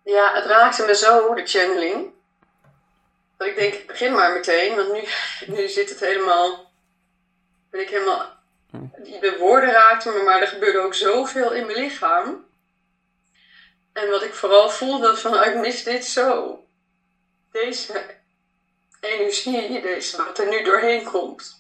Ja, het raakte me zo, de channeling. Dat ik denk, ik begin maar meteen, want nu zit het helemaal. Ben ik helemaal. De woorden raakten me, maar er gebeurde ook zoveel in mijn lichaam. En wat ik vooral voelde van, ik mis dit zo. Deze energie, wat er nu doorheen komt.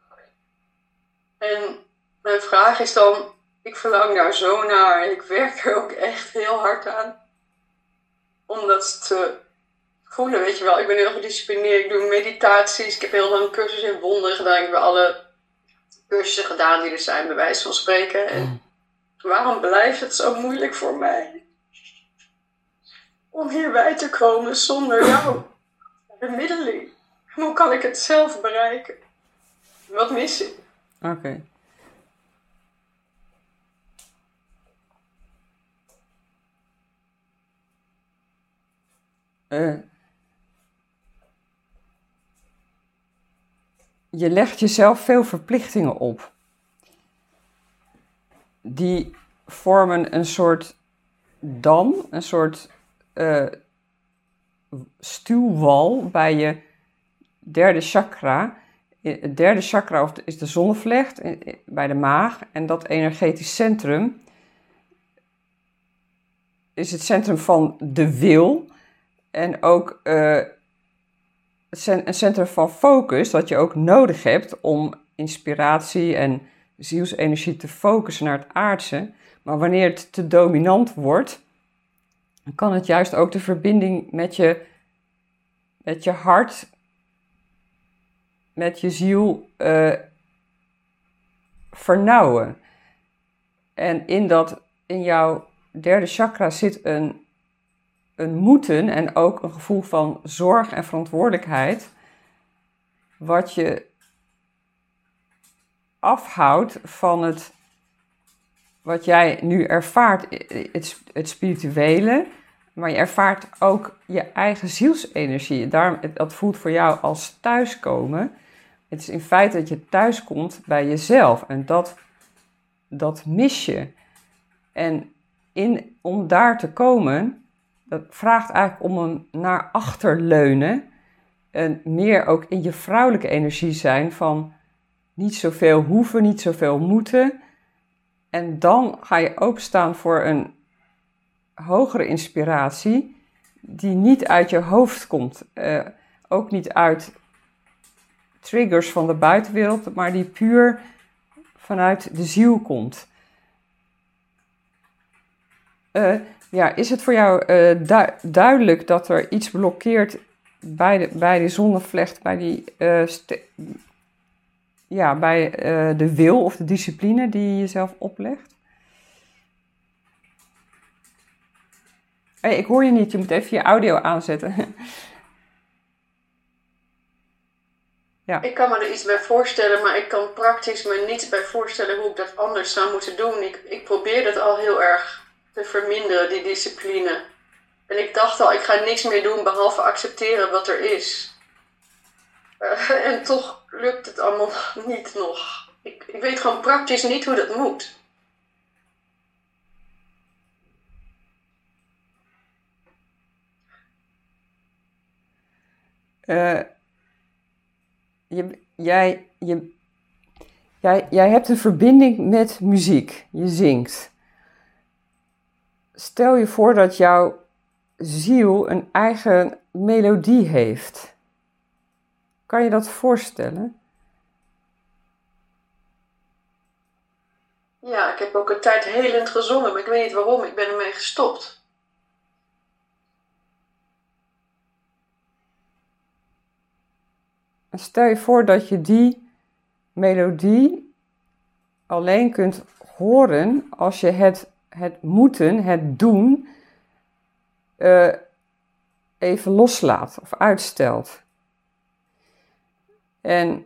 En mijn vraag is dan, ik verlang daar zo naar en ik werk er ook echt heel hard aan. Om dat te voelen, weet je wel. Ik ben heel gedisciplineerd, ik doe meditaties. Ik heb heel lang een cursus in wonderen gedaan. Ik heb alle cursussen gedaan die er zijn, bij wijze van spreken. En waarom blijft het zo moeilijk voor mij om hierbij te komen zonder jouw bemiddeling? Hoe kan ik het zelf bereiken? Wat mis ik? Oké. Je legt jezelf veel verplichtingen op. Die vormen een soort dam, een soort stuwwal bij je derde chakra. Het derde chakra is de zonnevlecht bij de maag. En dat energetisch centrum is het centrum van de wil. En ook een centrum van focus dat je ook nodig hebt om inspiratie en zielsenergie te focussen naar het aardse. Maar wanneer het te dominant wordt, dan kan het juist ook de verbinding met je hart, met je ziel vernauwen. En in jouw derde chakra zit een moeten en ook een gevoel van zorg en verantwoordelijkheid, wat je afhoudt van wat jij nu ervaart, het spirituele, maar je ervaart ook je eigen zielsenergie. Dat voelt voor jou als thuiskomen. Het is in feite dat je thuiskomt bij jezelf en dat mis je. En om daar te komen, dat vraagt eigenlijk om een naar achter leunen en meer ook in je vrouwelijke energie zijn van niet zoveel hoeven, niet zoveel moeten. En dan ga je openstaan voor een hogere inspiratie die niet uit je hoofd komt. Ook niet uit triggers van de buitenwereld, maar die puur vanuit de ziel komt. Is het voor jou duidelijk dat er iets blokkeert bij die zonnevlecht, bij de wil of de discipline die je jezelf oplegt? Hey, ik hoor je niet, je moet even je audio aanzetten. Ja. Ik kan me er iets bij voorstellen, maar ik kan praktisch me niets bij voorstellen hoe ik dat anders zou moeten doen. Ik probeer dat al heel erg te verminderen, die discipline. En ik dacht al, ik ga niks meer doen behalve accepteren wat er is. En toch lukt het allemaal niet nog. Ik weet gewoon praktisch niet hoe dat moet. Jij hebt een verbinding met muziek. Je zingt. Stel je voor dat jouw ziel een eigen melodie heeft. Kan je dat voorstellen? Ja, ik heb ook een tijd helend gezongen, maar ik weet niet waarom. Ik ben ermee gestopt. Stel je voor dat je die melodie alleen kunt horen als je het moeten, het doen, even loslaat of uitstelt. En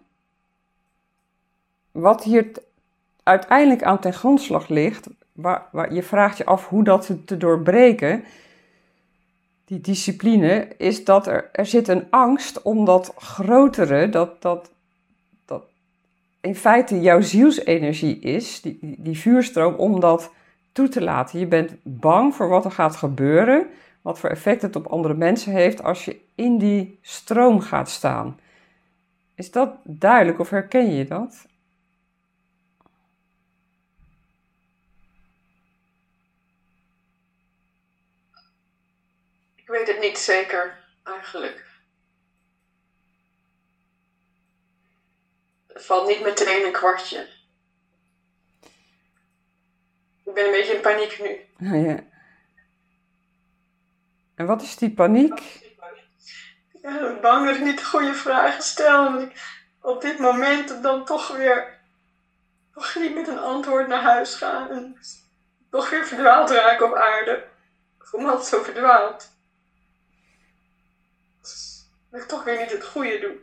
wat hier uiteindelijk aan ten grondslag ligt, waar je vraagt je af hoe dat te doorbreken, die discipline, is dat er zit een angst om dat grotere, dat in feite jouw zielsenergie is, die vuurstroom, om dat toe te laten. Je bent bang voor wat er gaat gebeuren, wat voor effect het op andere mensen heeft als je in die stroom gaat staan. Is dat duidelijk of herken je dat? Ik weet het niet zeker, eigenlijk. Het valt niet meteen een kwartje. Ik ben een beetje in paniek nu. Ja. En wat is die paniek? Ja, ik ben bang dat ik niet de goede vragen stel. Dat ik op dit moment dan toch niet met een antwoord naar huis ga. En toch weer verdwaald raak op aarde. Ik voel me altijd zo verdwaald. Dat ik toch weer niet het goede doe.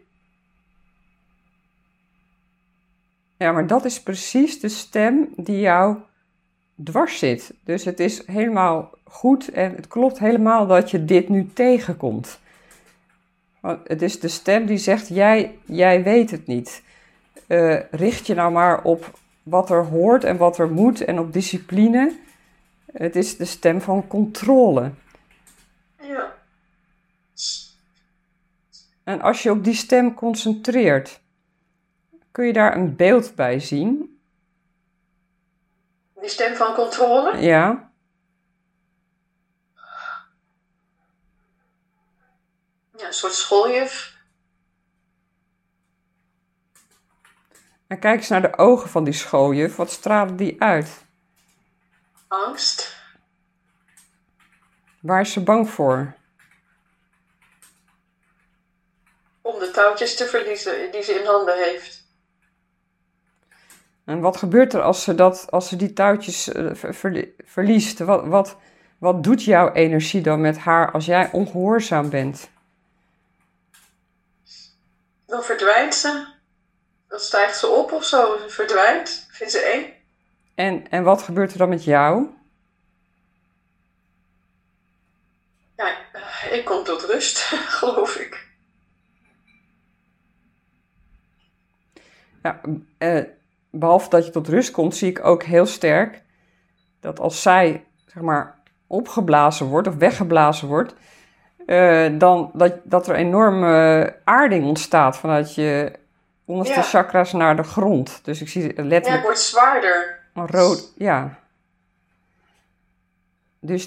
Ja, maar dat is precies de stem die jou dwars zit. Dus het is helemaal goed en het klopt helemaal dat je dit nu tegenkomt. Want het is de stem die zegt, jij weet het niet. Richt je nou maar op wat er hoort en wat er moet en op discipline. Het is de stem van controle. Ja. En als je op die stem concentreert, kun je daar een beeld bij zien? Die stem van controle? Ja. Ja, een soort schooljuf. En kijk eens naar de ogen van die schooljuf. Wat stralen die uit? Angst. Waar is ze bang voor? Om de touwtjes te verliezen die ze in handen heeft. En wat gebeurt er als ze die touwtjes verliest? Wat doet jouw energie dan met haar als jij ongehoorzaam bent? Dan verdwijnt ze. Dan stijgt ze op of zo. Ze verdwijnt. Vindt ze eng. En wat gebeurt er dan met jou? Ja, ik kom tot rust, geloof ik. Ja, behalve dat je tot rust komt, zie ik ook heel sterk dat als zij, zeg maar, opgeblazen wordt of weggeblazen wordt, dan dat er enorme aarding ontstaat vanuit je onderste chakras naar de grond. Dus ik zie letterlijk... Ja, het wordt zwaarder. Rood, ja. Dus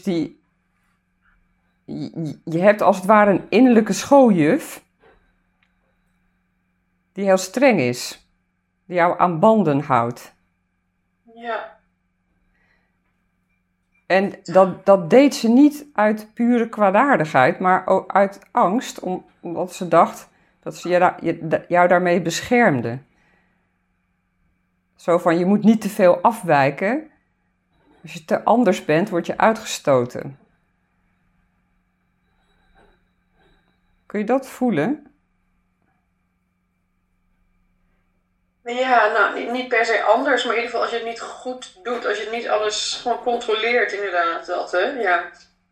je hebt als het ware een innerlijke schooljuf die heel streng is. Die jou aan banden houdt. Ja. En dat deed ze niet uit pure kwaadaardigheid, maar ook uit angst, omdat ze dacht dat ze jou daarmee beschermde. Zo van, je moet niet te veel afwijken. Als je te anders bent, word je uitgestoten. Kun je dat voelen? Ja, nou, niet per se anders, maar in ieder geval als je het niet goed doet, als je niet alles gewoon controleert, inderdaad, dat, hè, ja.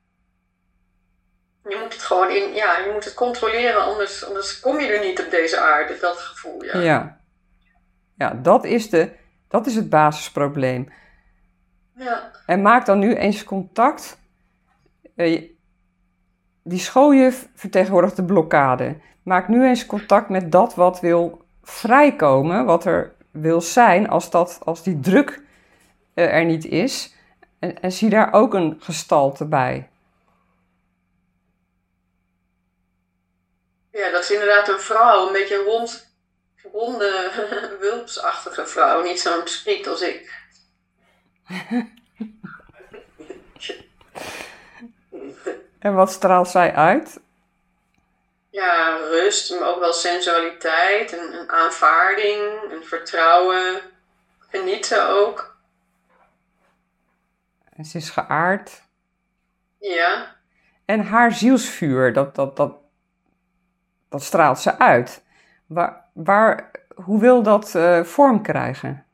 Je moet het gewoon je moet het controleren, anders kom je er niet op deze aarde, dat gevoel, ja. Ja, dat is het basisprobleem. Ja. En maak dan nu eens contact. Die schooljuf vertegenwoordigt de blokkade. Maak nu eens contact met dat wat wil vrijkomen, wat er wil zijn als die druk er niet is. En zie daar ook een gestalte bij. Ja, dat is inderdaad een vrouw, een beetje ronde, wulpsachtige vrouw, niet zo'n spriet als ik. En wat straalt zij uit? Ja, rust, maar ook wel sensualiteit, een aanvaarding, een vertrouwen, genieten ook. En ze is geaard. Ja. En haar zielsvuur, dat straalt ze uit. Hoe wil dat vorm krijgen?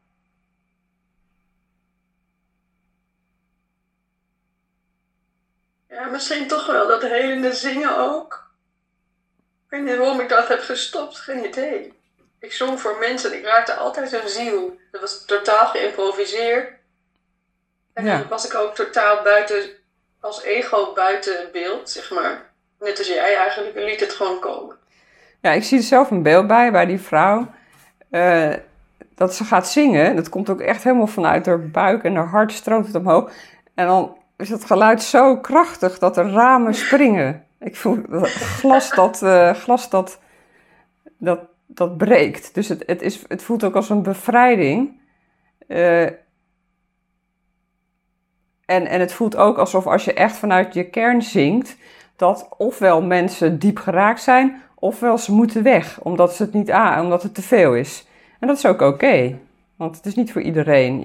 Ja, misschien toch wel dat helende zingen ook. Ik weet niet waarom ik dat heb gestopt, geen idee. Ik zong voor mensen en ik raakte altijd een ziel. Dat was totaal geïmproviseerd. En dan was ik ook totaal buiten als ego buiten beeld, zeg maar. Net als jij eigenlijk, en liet het gewoon komen. Ja, ik zie er zelf een beeld bij die vrouw. Dat ze gaat zingen. Dat komt ook echt helemaal vanuit haar buik en haar hart stroomt het omhoog. En dan is het geluid zo krachtig dat er ramen springen. Ik voel dat glas dat breekt. Dus het voelt ook als een bevrijding. En het voelt ook alsof als je echt vanuit je kern zingt, dat ofwel mensen diep geraakt zijn, ofwel ze moeten weg, omdat omdat het te veel is. En dat is ook oké, want het is niet voor iedereen.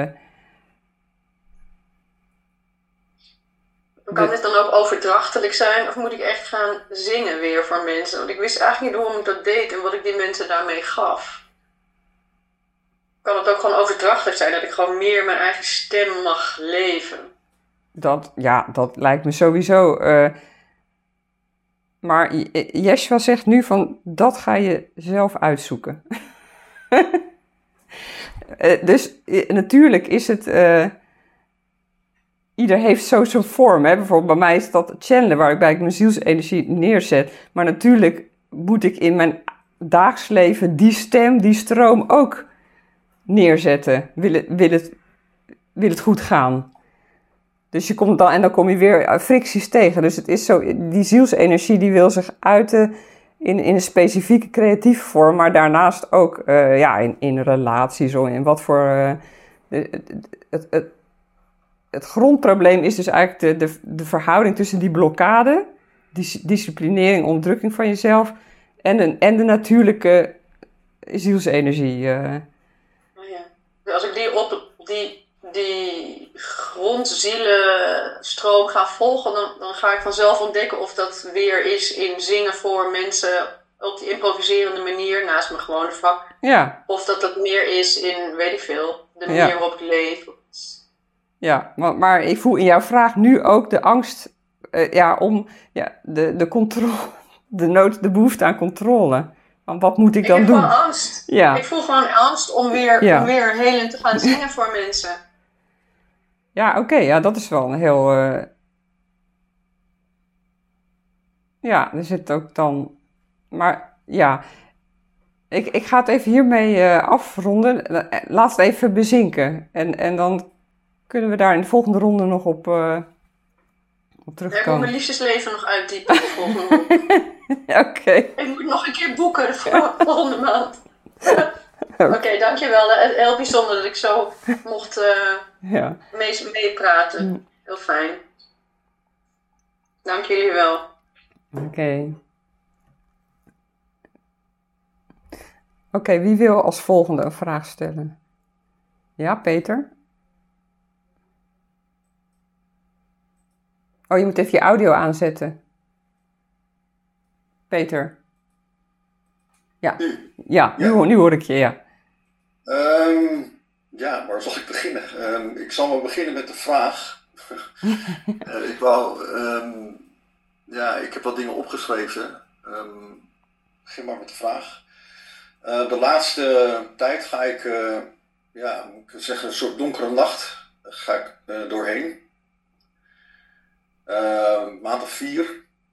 Kan dit dan ook overdrachtelijk zijn, of moet ik echt gaan zingen weer voor mensen? Want ik wist eigenlijk niet hoe ik dat deed en wat ik die mensen daarmee gaf. Kan het ook gewoon overdrachtelijk zijn, dat ik gewoon meer mijn eigen stem mag leven? Dat lijkt me sowieso. Maar Yeshua zegt nu van, dat ga je zelf uitzoeken. Dus natuurlijk is het... ieder heeft zo zijn vorm. Hè? Bijvoorbeeld bij mij is dat channelen, waarbij ik mijn zielsenergie neerzet. Maar natuurlijk moet ik in mijn dagelijks leven die stem, die stroom ook neerzetten. Wil het goed gaan. Dus dan kom je weer fricties tegen. Dus het is zo, die zielsenergie die wil zich uiten in een specifieke creatieve vorm, maar daarnaast ook in relaties of in wat voor... Het grondprobleem is dus eigenlijk de verhouding tussen die blokkade, die disciplinering, onderdrukking van jezelf en de natuurlijke zielsenergie. Oh ja. Dus als ik die grondzielenstroom ga volgen, dan ga ik vanzelf ontdekken of dat weer is in zingen voor mensen op die improviserende manier naast mijn gewone vak. Ja. Of dat meer is in, weet ik veel, de manier waarop ik leef. Ja, maar ik voel in jouw vraag nu ook de angst om de controle, de behoefte aan controle. Want wat moet ik dan doen? Ik heb gewoon angst. Ja. Ik voel gewoon angst om weer helend te gaan zingen voor mensen. Ja, oké. Dat is wel een heel... er zit ook dan... Maar ja, ik ga het even hiermee afronden. Laat het even bezinken. En dan kunnen we daar in de volgende ronde nog op terugkomen. Ik moet mijn liefdesleven nog uitdiepen de volgende ronde. Oké. Ik moet nog een keer boeken de volgende maand. Oké, dankjewel. Heel bijzonder dat ik zo mocht meepraten. Heel fijn. Dank jullie wel. Oké, wie wil als volgende een vraag stellen? Ja, Peter? Oh, je moet even je audio aanzetten. Peter? Ja, nu hoor ik je, ja. Waar zal ik beginnen? Ik zal maar beginnen met de vraag. Ik heb wat dingen opgeschreven. Begin maar met de vraag. De laatste tijd ga ik, moet ik zeggen, een soort donkere nacht ga ik doorheen. Maand of 4.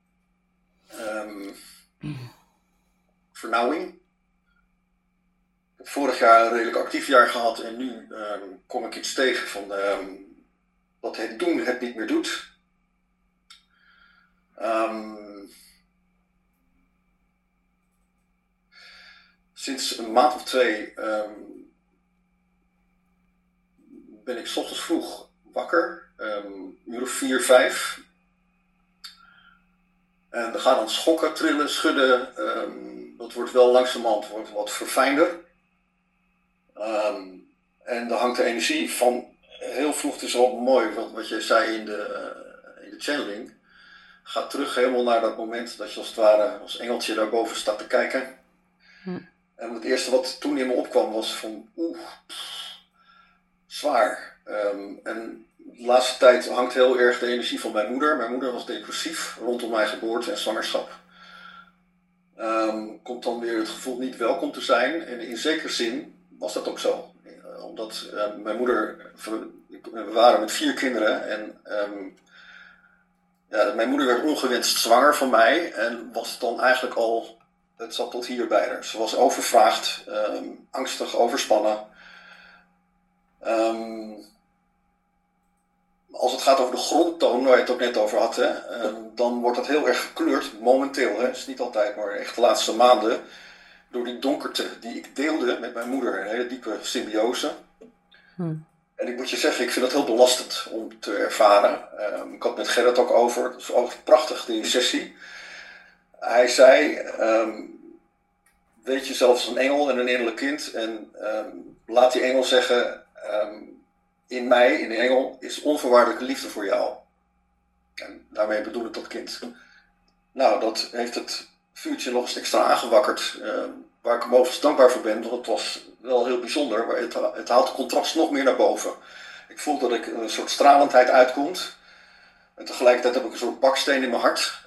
Vernauwing. Ik heb vorig jaar een redelijk actief jaar gehad en nu kom ik iets tegen van dat het doen het niet meer doet. Sinds een maand of 2 ben ik 's ochtends vroeg wakker, uur of 4, 5. En er gaan dan schokken, trillen, schudden. Dat wordt wel langzamerhand wat verfijnder. En daar hangt de energie van heel vroeg. Het is wel mooi wat je zei in de channeling. Gaat terug helemaal naar dat moment dat je als het ware als engeltje daarboven staat te kijken. En het eerste wat toen in me opkwam was van zwaar. En de laatste tijd hangt heel erg de energie van mijn moeder. Mijn moeder was depressief rondom mijn geboorte en zwangerschap. Komt dan weer het gevoel niet welkom te zijn. En in zekere zin was dat ook zo. Omdat mijn moeder, we waren met 4 kinderen en Ja, mijn moeder werd ongewenst zwanger van mij en was dan eigenlijk al, het zat tot hier bij haar. Ze was overvraagd, angstig, overspannen. Ehm, Als het gaat over de grondtoon, waar je het ook net over had, hè, dan wordt dat heel erg gekleurd, momenteel. Hè, is niet altijd, maar echt de laatste maanden, door die donkerte die ik deelde met mijn moeder. Een hele diepe symbiose. En ik moet je zeggen, ik vind dat heel belastend om te ervaren. Ik had met Gerrit ook over, het is ook prachtig, die sessie. Hij zei, weet jezelf als een engel en een innerlijk kind. En laat die engel zeggen, in mij, in de engel, is onvoorwaardelijke liefde voor jou. En daarmee bedoel ik dat kind. Nou, dat heeft het vuurtje nog eens extra aangewakkerd. Waar ik hem overigens dankbaar voor ben, want het was wel heel bijzonder. Maar het haalt het contrast nog meer naar boven. Ik voel dat ik een soort stralendheid uitkomt. En tegelijkertijd heb ik een soort baksteen in mijn hart.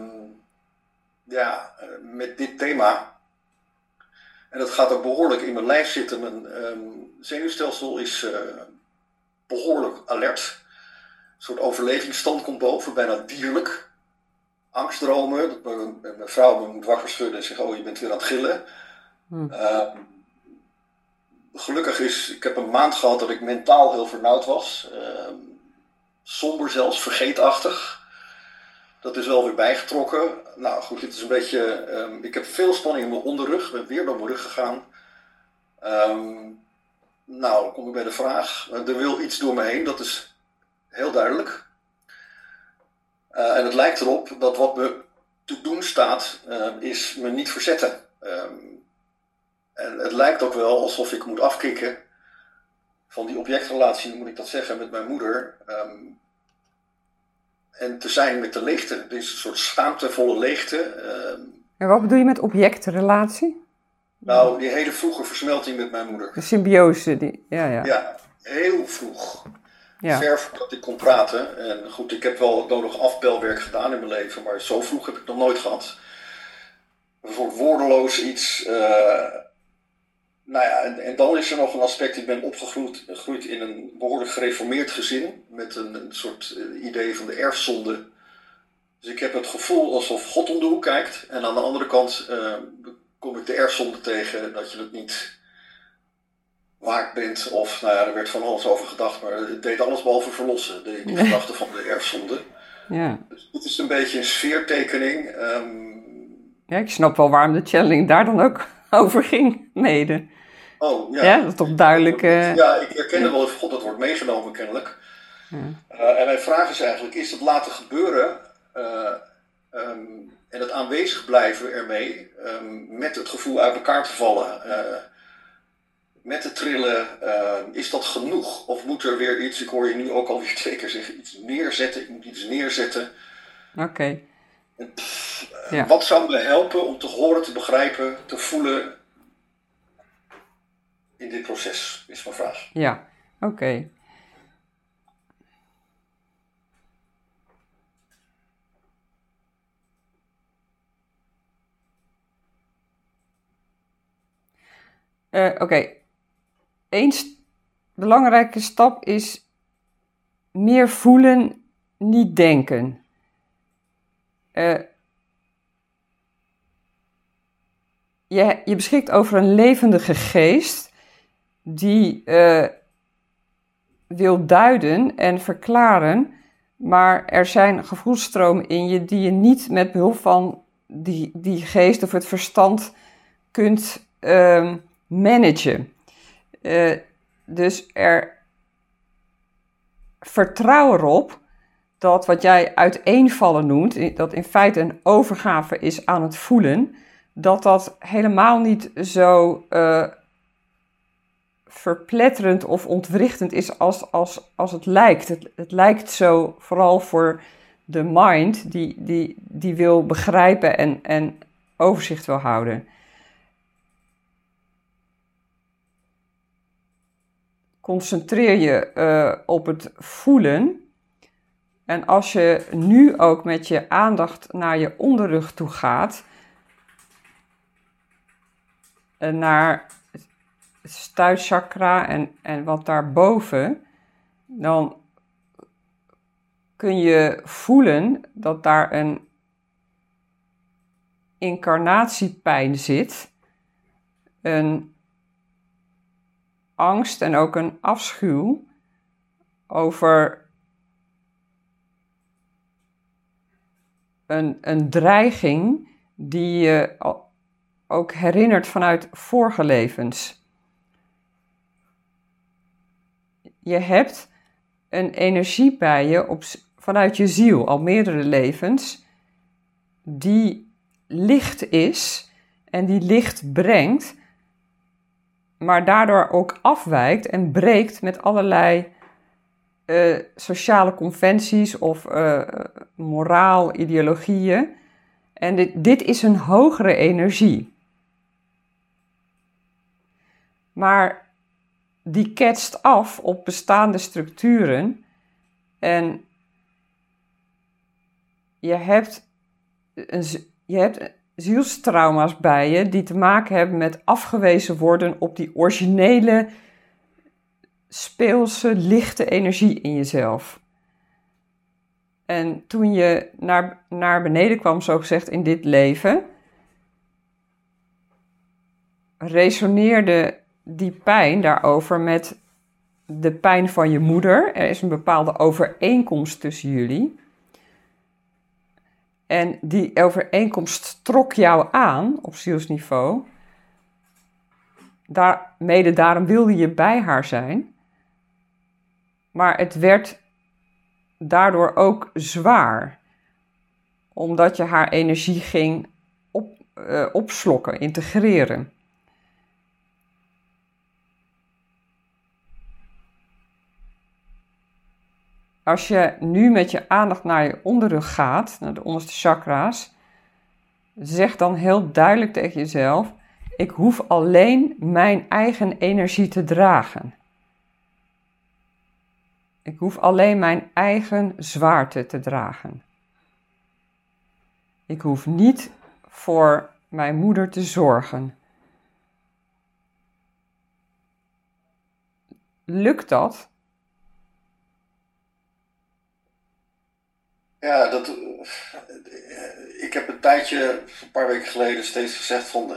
Met dit thema. En dat gaat ook behoorlijk in mijn lijf zitten. Mijn zenuwstelsel is behoorlijk alert. Een soort overlevingsstand komt boven, bijna dierlijk. Angstdromen, dat mijn vrouw me moet wakker schudden en zegt, oh je bent weer aan het gillen. Gelukkig ik heb een maand gehad dat ik mentaal heel vernauwd was. Somber zelfs, vergeetachtig. Dat is wel weer bijgetrokken. Nou goed, dit is een beetje, ik heb veel spanning in mijn onderrug, ben weer door mijn rug gegaan. Nou, dan kom ik bij de vraag, er wil iets door me heen, dat is heel duidelijk. En het lijkt erop dat wat me te doen staat, is me niet verzetten. En het lijkt ook wel alsof ik moet afkicken van die objectrelatie, moet ik dat zeggen, met mijn moeder. En te zijn met de leegte. Dit is een soort schaamtevolle leegte. En wat bedoel je met objectrelatie? Nou, die hele vroege versmelting met mijn moeder. De symbiose, ja. Ja, heel vroeg. Ja. Ver voordat ik kon praten. En goed, ik heb wel nodig afbelwerk gedaan in mijn leven, maar zo vroeg heb ik nog nooit gehad. Een soort woordeloos iets. En dan is er nog een aspect. Ik ben opgegroeid in een behoorlijk gereformeerd gezin. Met een soort idee van de erfzonde. Dus ik heb het gevoel alsof God om de hoek kijkt. En aan de andere kant kom ik de erfzonde tegen dat je het niet waard bent. Of, er werd van alles over gedacht. Maar het deed alles behalve verlossen. Die gedachte van de erfzonde. Ja. Dus het is een beetje een sfeertekening. Ja, ik snap wel waarom de channeling daar dan ook over ging, mede. Oh, ja. Ja, dat is toch duidelijk. Ja, ik herken wel of God dat wordt meegenomen, kennelijk. En mijn vraag is eigenlijk, is het laten gebeuren en het aanwezig blijven ermee, met het gevoel uit elkaar te vallen, met het trillen, is dat genoeg? Of moet er weer iets, ik hoor je nu ook alweer 2 keer zeggen, iets neerzetten, ik moet iets neerzetten. Oké. Ja. Wat zou me helpen om te horen, te begrijpen, te voelen in dit proces, is mijn vraag. Ja, oké. Oké. Eén belangrijke stap is meer voelen, niet denken. Je beschikt over een levendige geest die wil duiden en verklaren, maar er zijn gevoelsstromen in je die je niet met behulp van die geest of het verstand kunt managen. Dus vertrouw erop dat wat jij uiteenvallen noemt, dat in feite een overgave is aan het voelen, dat helemaal niet zo verpletterend of ontwrichtend is als het lijkt. Het lijkt zo vooral voor de mind die wil begrijpen en overzicht wil houden. Concentreer je op het voelen. En als je nu ook met je aandacht naar je onderrug toe gaat, naar het stuitchakra en wat daarboven, dan kun je voelen dat daar een incarnatiepijn zit, een angst en ook een afschuw over een dreiging die je ook herinnert vanuit vorige levens. Je hebt een energie bij je vanuit je ziel, al meerdere levens, die licht is en die licht brengt, maar daardoor ook afwijkt en breekt met allerlei sociale conventies of moraal, ideologieën. En dit is een hogere energie. Maar die ketst af op bestaande structuren en je hebt zielstrauma's bij je die te maken hebben met afgewezen worden op die originele, speelse, lichte energie in jezelf. En toen je naar beneden kwam, zogezegd, in dit leven, resoneerde die pijn daarover met de pijn van je moeder. Er is een bepaalde overeenkomst tussen jullie. En die overeenkomst trok jou aan op zielsniveau. Daarom wilde je bij haar zijn. Maar het werd daardoor ook zwaar. Omdat je haar energie ging opslokken, integreren. Als je nu met je aandacht naar je onderrug gaat, naar de onderste chakra's, zeg dan heel duidelijk tegen jezelf: ik hoef alleen mijn eigen energie te dragen. Ik hoef alleen mijn eigen zwaarte te dragen. Ik hoef niet voor mijn moeder te zorgen. Lukt dat? Ja, ik heb een tijdje, een paar weken geleden, steeds gezegd van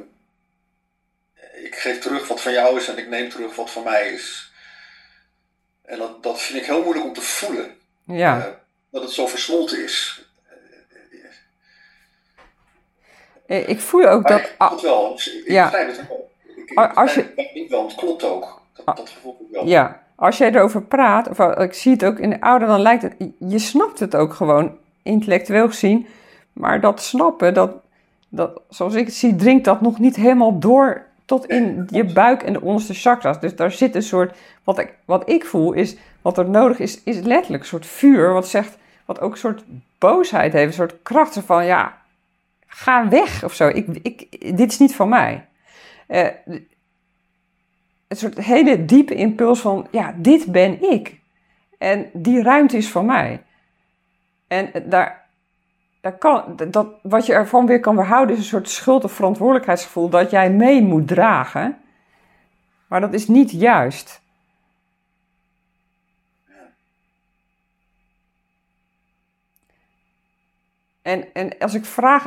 ik geef terug wat van jou is en ik neem terug wat van mij is. En dat vind ik heel moeilijk om te voelen. Ja. Dat het zo versmolten is. Ik voel ook maar dat... Ik voel het wel. Ik begrijp het wel. Ik wel, het klopt ook. Dat gevoel ik wel. Ja. Als jij erover praat, of ik zie het ook in de ouder, dan lijkt het, je snapt het ook gewoon intellectueel gezien, maar dat snappen, dat zoals ik het zie, dringt dat nog niet helemaal door tot in je buik en de onderste chakras. Dus daar zit een soort, wat ik voel is, wat er nodig is letterlijk een soort vuur, wat ook een soort boosheid heeft, een soort kracht van, ja, ga weg of zo, dit is niet van mij. Een soort hele diepe impuls van, ja, dit ben ik. En die ruimte is van mij. En wat je ervan weer kan weerhouden is een soort schuld- of verantwoordelijkheidsgevoel dat jij mee moet dragen. Maar dat is niet juist. En als ik vraag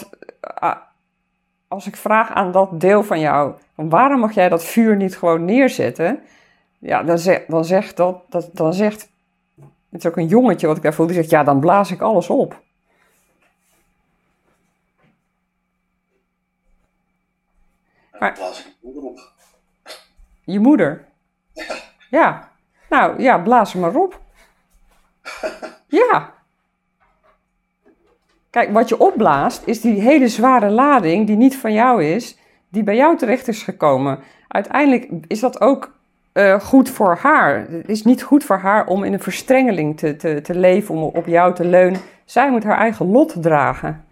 aan dat deel van jou, van waarom mag jij dat vuur niet gewoon neerzetten? Ja, dan zegt, het is ook een jongetje wat ik daar voel, die zegt, ja, dan blaas ik alles op. Maar blaas ik je moeder op. Je moeder? Ja. Ja. Nou, ja, blaas hem maar op. Ja. Kijk, wat je opblaast is die hele zware lading die niet van jou is, die bij jou terecht is gekomen. Uiteindelijk is dat ook goed voor haar. Het is niet goed voor haar om in een verstrengeling te leven, om op jou te leunen. Zij moet haar eigen lot dragen.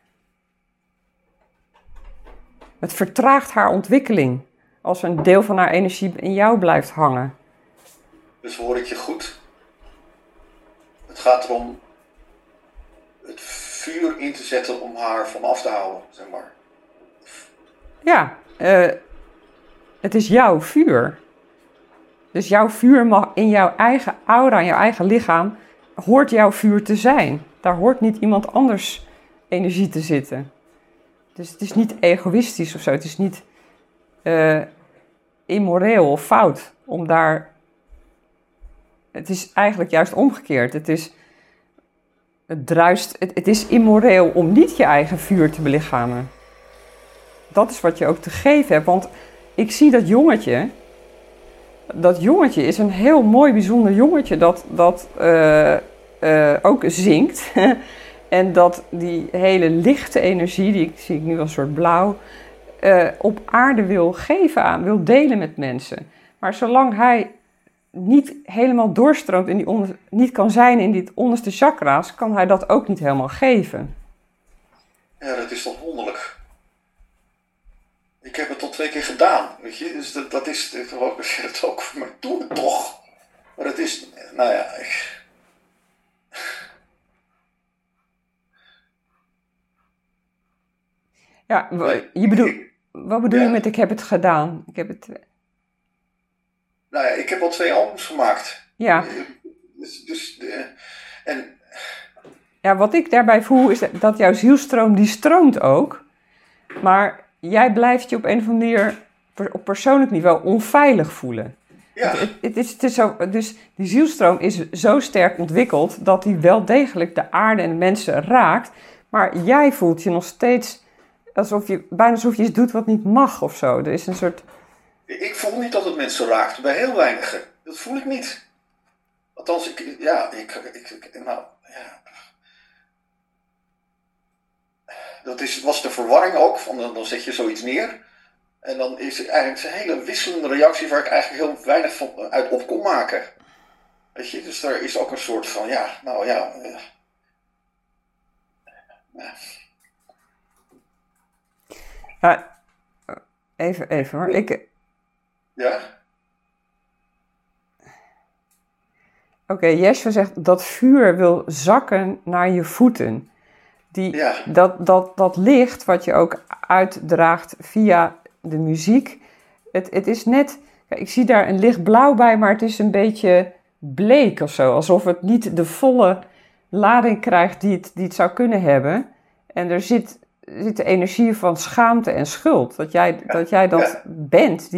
Het vertraagt haar ontwikkeling als een deel van haar energie in jou blijft hangen. Dus hoor ik je goed? Het gaat erom het vuur in te zetten om haar van af te houden, zeg maar. Ja, het is jouw vuur. Dus jouw vuur mag in jouw eigen aura, in jouw eigen lichaam, hoort jouw vuur te zijn. Daar hoort niet iemand anders energie te zitten. Dus het is niet egoïstisch of zo. Het is niet immoreel of fout om daar... Het is eigenlijk juist omgekeerd. Het is immoreel om niet je eigen vuur te belichamen. Dat is wat je ook te geven hebt. Want ik zie dat jongetje... Dat jongetje is een heel mooi, bijzonder jongetje dat ook zingt. En dat die hele lichte energie, die zie ik nu als een soort blauw, op aarde wil geven wil delen met mensen. Maar zolang hij niet helemaal doorstroomt, niet kan zijn in die onderste chakra's, kan hij dat ook niet helemaal geven. Ja, dat is toch wonderlijk. Ik heb het tot 2 keer gedaan, weet je. Dus dat is het ook, maar doe het toch. Maar het is, nou ja... Ja, wat bedoel je met ik heb het gedaan? Nou ja, ik heb al 2 albums gemaakt. Ja. En... Ja, wat ik daarbij voel is dat jouw zielstroom, die stroomt ook. Maar jij blijft je op een of andere manier op persoonlijk niveau onveilig voelen. Ja. Het is zo, dus die zielstroom is zo sterk ontwikkeld dat die wel degelijk de aarde en de mensen raakt. Maar jij voelt je nog steeds bijna alsof je iets doet wat niet mag of zo. Er is een soort... Ik voel niet dat het mensen raakt, bij heel weinigen. Dat voel ik niet. Althans, was de verwarring ook, van dan zet je zoiets neer. En dan is het eigenlijk een hele wisselende reactie waar ik eigenlijk heel weinig van uit op kon maken. Weet je, dus daar is ook een soort van, Even hoor. Ja? Oké, Yeshua zegt dat vuur wil zakken naar je voeten. Dat licht wat je ook uitdraagt via de muziek. Het is net, ik zie daar een lichtblauw bij, maar het is een beetje bleek of zo. Alsof het niet de volle lading krijgt die het zou kunnen hebben. En er zit de energie van schaamte en schuld. Dat jij dat bent.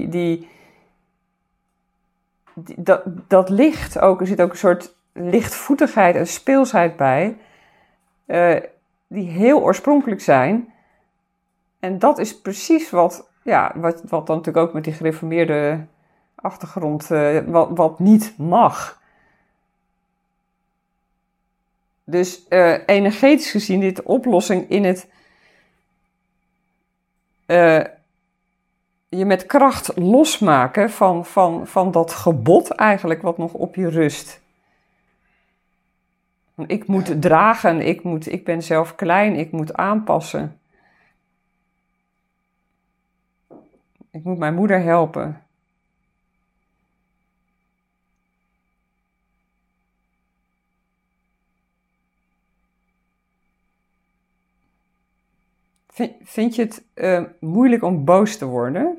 Dat licht ook. Er zit ook een soort lichtvoetigheid en speelsheid bij. Die heel oorspronkelijk zijn. En dat is precies wat dan natuurlijk ook met die gereformeerde achtergrond, wat niet mag. Dus energetisch gezien, dit oplossing in het je met kracht losmaken van dat gebod eigenlijk wat nog op je rust. Ik moet dragen, ik ben zelf klein, ik moet aanpassen. Ik moet mijn moeder helpen. Vind je het moeilijk om boos te worden?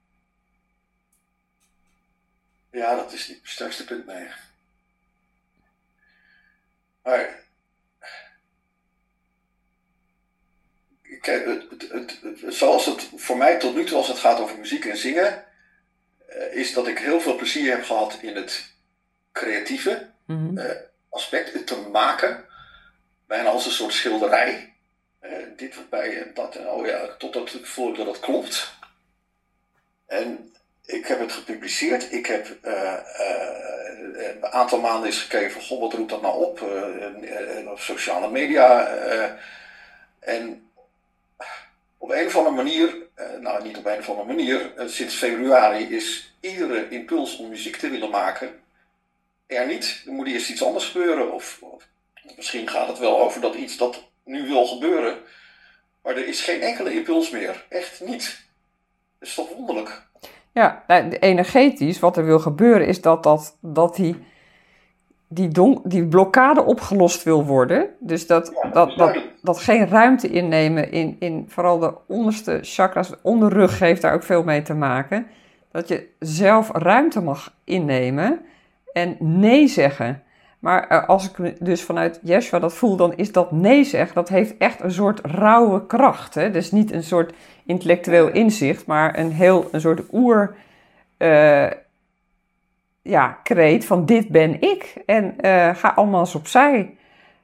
Ja, dat is het sterkste punt mee. Maar kijk, zoals het voor mij tot nu toe, als het gaat over muziek en zingen, is dat ik heel veel plezier heb gehad in het creatieve aspect, het te maken, bijna als een soort schilderij. Dit wat bij en dat en totdat ik voel dat het klopt. En ik heb het gepubliceerd. Ik heb een aantal maanden eens gekeken van, goh, wat roept dat nou op? Op sociale media. En op een of andere manier, niet op een of andere manier, sinds februari is iedere impuls om muziek te willen maken er niet. Er moet eerst iets anders gebeuren. Of misschien gaat het wel over dat iets dat nu wil gebeuren. Maar er is geen enkele impuls meer. Echt niet. Dat is toch wonderlijk? Ja, energetisch, wat er wil gebeuren is dat die blokkade opgelost wil worden. Dus dat geen ruimte innemen in vooral de onderste chakras, de onderrug heeft daar ook veel mee te maken. Dat je zelf ruimte mag innemen en nee zeggen. Maar als ik dus vanuit Yeshua dat voel, dan is dat nee zeggen. Dat heeft echt een soort rauwe kracht. Hè? Dus niet een soort intellectueel inzicht, maar een soort kreet van dit ben ik. En ga allemaal eens opzij.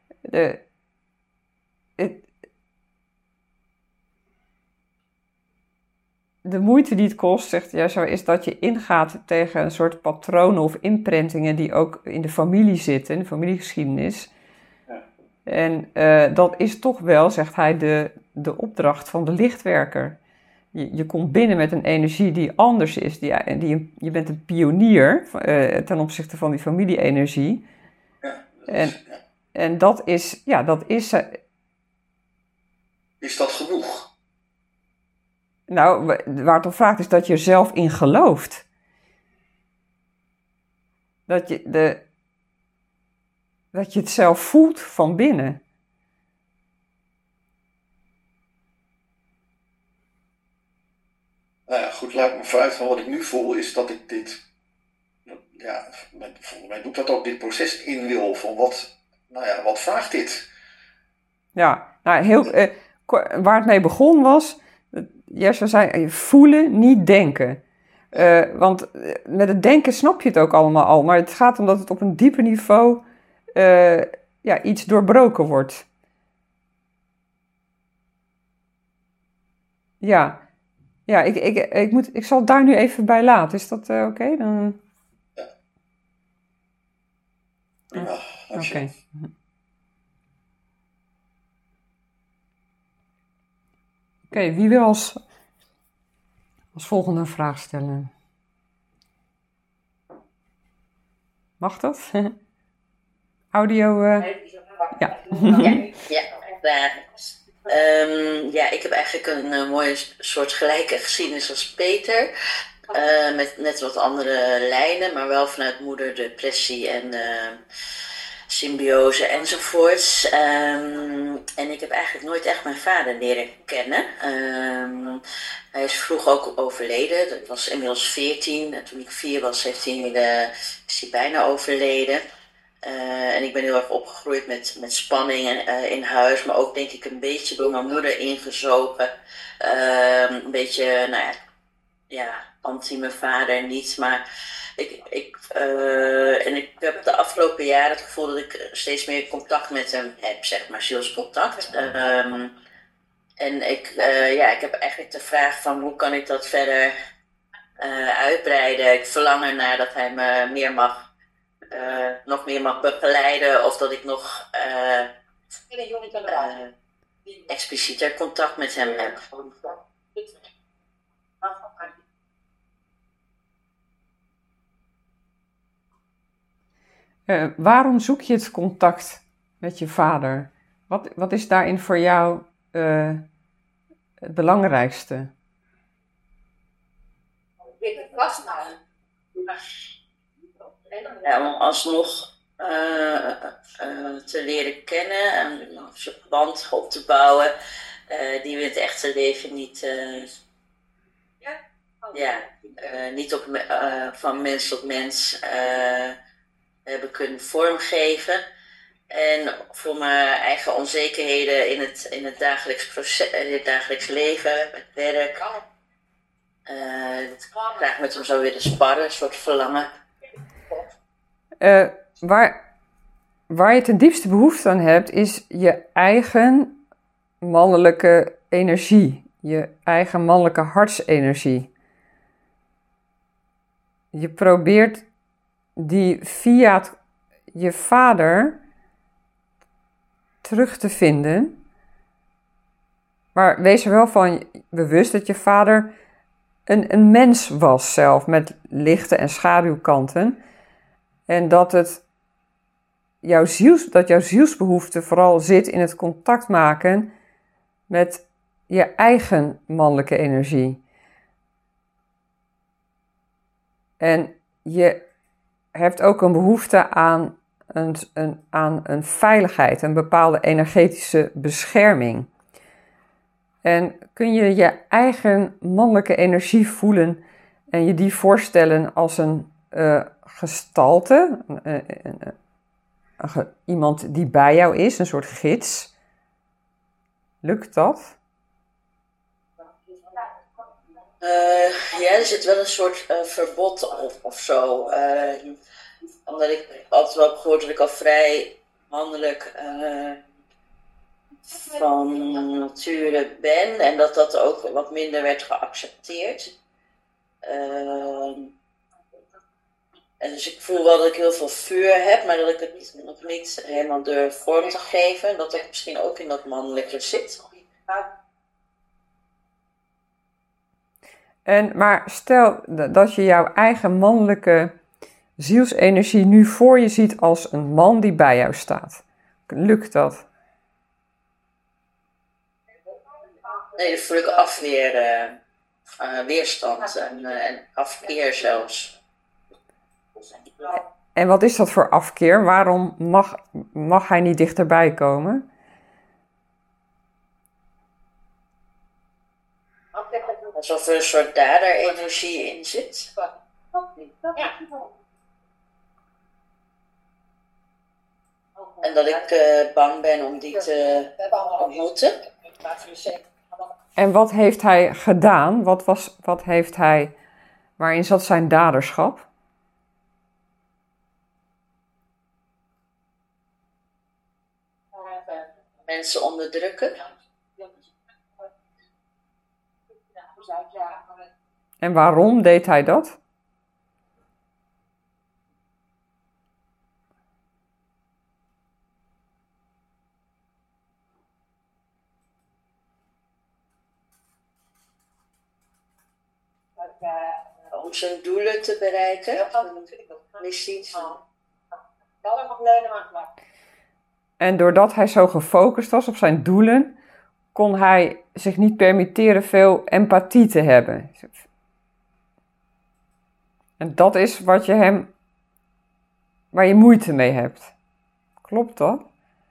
De moeite die het kost, zegt Yeshua, is dat je ingaat tegen een soort patronen of imprintingen die ook in de familie zitten, in de familiegeschiedenis. Ja. En dat is toch wel, zegt hij, de opdracht van de lichtwerker. Je komt binnen met een energie die anders is. Je bent een pionier ten opzichte van die familie-energie. Ja, en dat is... Is dat genoeg? Nou, waar het om vraagt is dat je er zelf in gelooft. Dat je het zelf voelt van binnen. Nou ja, goed, laat me vooruit van wat ik nu voel, is dat ik dit... Ja, volgens mij doet dat ook dit proces in wil van wat vraagt dit? Ja, nou waar het mee begon was... Yeshua zei, voelen, niet denken. Want met het denken snap je het ook allemaal al. Maar het gaat om dat het op een dieper niveau iets doorbroken wordt. Ja, ik zal het daar nu even bij laten. Is dat oké? Dan... Ja. Prima, dankjewel. Oké. Oké, wie wil als volgende een vraag stellen? Mag dat? Audio? Ja. Ik heb eigenlijk een mooie soort gelijke geschiedenis als Peter. Met net wat andere lijnen, maar wel vanuit moeder, depressie en symbiose enzovoorts. En ik heb eigenlijk nooit echt mijn vader leren kennen. Hij is vroeg ook overleden. Dat was inmiddels 14. En toen ik 4 was, is hij bijna overleden. En ik ben heel erg opgegroeid met spanning in huis, maar ook denk ik een beetje door mijn moeder ingezogen. Een beetje, anti mijn vader niet, maar ik heb de afgelopen jaren het gevoel dat ik steeds meer contact met hem heb, zeg maar, zielscontact. En ik heb eigenlijk de vraag van hoe kan ik dat verder uitbreiden. Ik verlang ernaar dat hij me nog meer mag begeleiden, of dat ik nog explicieter contact met hem heb. Waarom zoek je het contact met je vader? Wat is daarin voor jou het belangrijkste? Om alsnog te leren kennen en een soort band op te bouwen die we in het echte leven niet van mens tot mens hebben kunnen vormgeven. En voor mijn eigen onzekerheden in het dagelijks leven, het werk, graag met hem zou willen sparren, een soort verlangen. Waar je ten diepste behoefte aan hebt, is je eigen mannelijke energie. Je eigen mannelijke hartsenergie. Je probeert die via je vader terug te vinden. Maar wees er wel van bewust dat je vader een mens was zelf, met lichte en schaduwkanten. En dat jouw zielsbehoefte vooral zit in het contact maken met je eigen mannelijke energie. En je hebt ook een behoefte aan een veiligheid, een bepaalde energetische bescherming. En kun je je eigen mannelijke energie voelen en je die voorstellen als een gestalte, iemand die bij jou is, een soort gids? Lukt dat? Ja, er zit wel een soort verbod op of zo. Omdat ik altijd wel heb gehoord dat ik al vrij mannelijk van nature ben. En dat ook wat minder werd geaccepteerd. En dus ik voel wel dat ik heel veel vuur heb, maar dat ik het nog niet helemaal durf vorm te geven. En dat ik misschien ook in dat mannelijke zit. Maar stel dat je jouw eigen mannelijke zielsenergie nu voor je ziet als een man die bij jou staat. Lukt dat? Nee, dan voel ik afweer, weerstand en afkeer zelfs. En wat is dat voor afkeer? Waarom mag hij niet dichterbij komen? Alsof er een soort daderenergie in zit. En dat ik bang ben om die te ontmoeten. En wat heeft hij gedaan? Waarin zat zijn daderschap? Mensen onderdrukken. En waarom deed hij dat? Om zijn doelen te bereiken. Missies. En doordat hij zo gefocust was op zijn doelen, kon hij zich niet permitteren veel empathie te hebben. En dat is waar je moeite mee hebt. Klopt dat?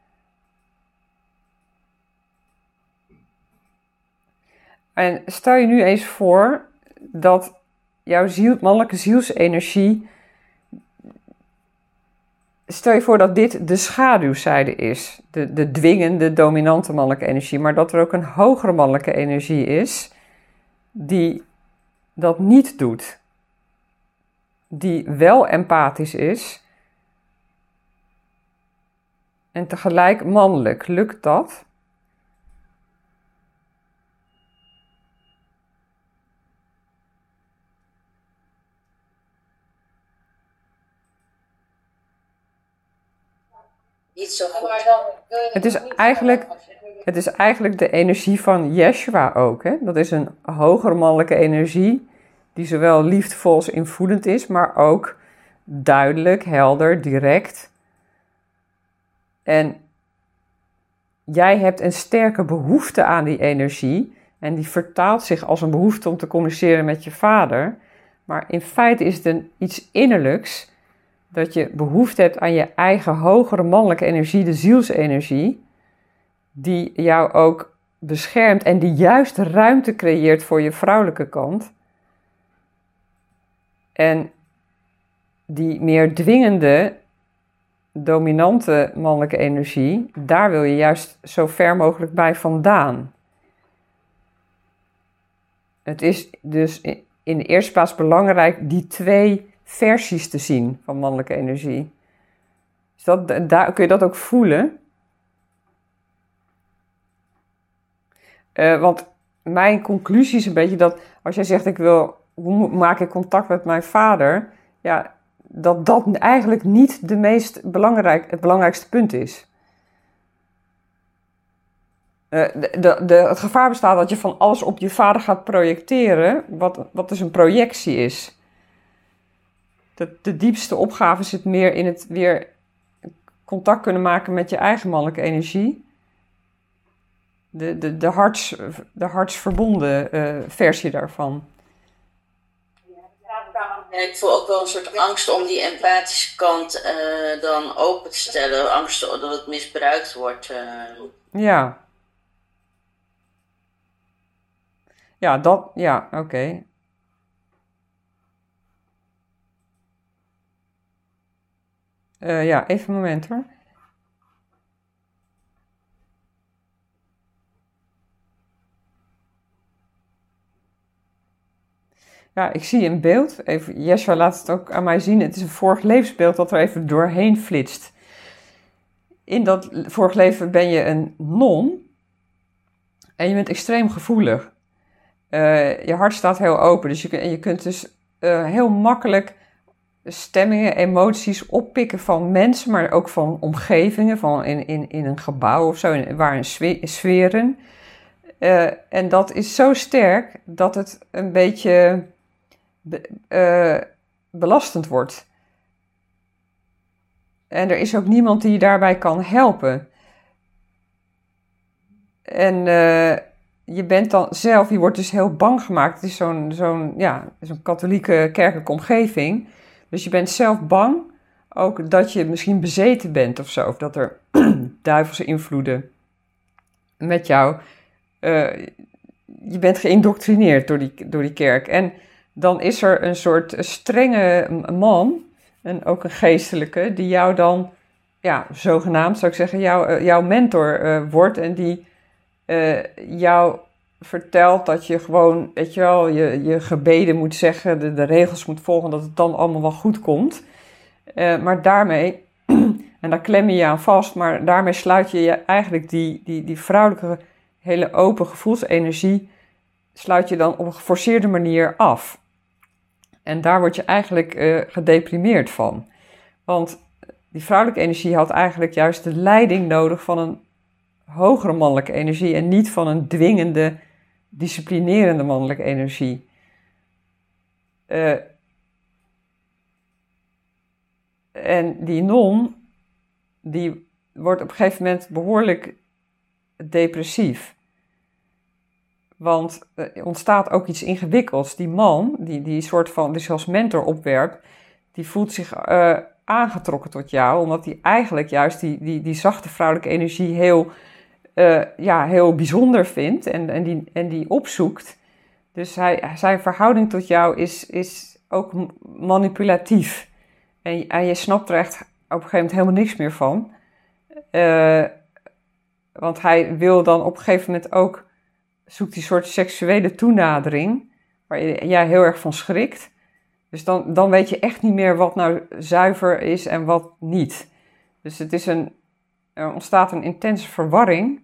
En stel je nu eens voor dat jouw mannelijke zielsenergie... Stel je voor dat dit de schaduwzijde is. De dwingende, dominante mannelijke energie. Maar dat er ook een hogere mannelijke energie is die dat niet doet. Die wel empathisch is. En tegelijk mannelijk. Lukt dat? Niet zo goed. Het is eigenlijk de energie van Yeshua ook. Hè? Dat is een hogere mannelijke energie die zowel liefdevol als invoedend is, maar ook duidelijk, helder, direct. En jij hebt een sterke behoefte aan die energie en die vertaalt zich als een behoefte om te communiceren met je vader. Maar in feite is het iets innerlijks dat je behoefte hebt aan je eigen hogere mannelijke energie, de zielsenergie, die jou ook beschermt en die juist ruimte creëert voor je vrouwelijke kant. En die meer dwingende, dominante mannelijke energie, daar wil je juist zo ver mogelijk bij vandaan. Het is dus in de eerste plaats belangrijk die twee versies te zien van mannelijke energie. Dus kun je dat ook voelen? Want mijn conclusie is een beetje dat als jij zegt hoe maak ik contact met mijn vader? Ja, dat eigenlijk niet het belangrijkste punt is. Het gevaar bestaat dat je van alles op je vader gaat projecteren, wat dus een projectie is. De diepste opgave zit meer in het weer contact kunnen maken met je eigen mannelijke energie. De hartsverbonden versie daarvan. En ik voel ook wel een soort angst om die empathische kant dan open te stellen. Angst dat het misbruikt wordt. Ja. Ja, oké. Ja, even een moment hoor. Ja, ik zie een beeld. Even, Yeshua laat het ook aan mij zien. Het is een vorig levensbeeld dat er even doorheen flitst. In dat vorig leven ben je een non. En je bent extreem gevoelig. Je hart staat heel open. Dus je kunt dus heel makkelijk stemmingen, emoties oppikken van mensen, maar ook van omgevingen, van in een gebouw of zo, waar een sferen. En dat is zo sterk dat het een beetje belastend wordt. En er is ook niemand die je daarbij kan helpen. En je bent dan zelf, je wordt dus heel bang gemaakt. Het is zo'n katholieke kerkelijke omgeving. Dus je bent zelf bang, ook dat je misschien bezeten bent of zo. Of dat er duivelse invloeden met jou. Je bent geïndoctrineerd door die kerk. En dan is er een soort strenge man, en ook een geestelijke, die jou dan, ja, zogenaamd zou ik zeggen, jouw mentor wordt. En die jou vertelt dat je gewoon, weet je wel, je gebeden moet zeggen, de regels moet volgen, dat het dan allemaal wel goed komt. Maar daarmee, en daar klem je je aan vast, maar daarmee sluit je eigenlijk die vrouwelijke, hele open gevoelsenergie, sluit je dan op een geforceerde manier af. En daar word je eigenlijk gedeprimeerd van. Want die vrouwelijke energie had eigenlijk juist de leiding nodig van een hogere mannelijke energie en niet van een dwingende, disciplinerende mannelijke energie. En die non, die wordt op een gegeven moment behoorlijk depressief. Want er ontstaat ook iets ingewikkelds. Die man, die soort van, die als mentor opwerpt, die voelt zich aangetrokken tot jou, omdat hij eigenlijk juist die zachte vrouwelijke energie heel bijzonder vindt en die opzoekt. Dus zijn verhouding tot jou is ook manipulatief. En je snapt er echt op een gegeven moment helemaal niks meer van. Want hij wil dan op een gegeven moment ook, zoekt die soort seksuele toenadering, waar jij heel erg van schrikt. Dus dan weet je echt niet meer wat nou zuiver is en wat niet. Dus er ontstaat een intense verwarring.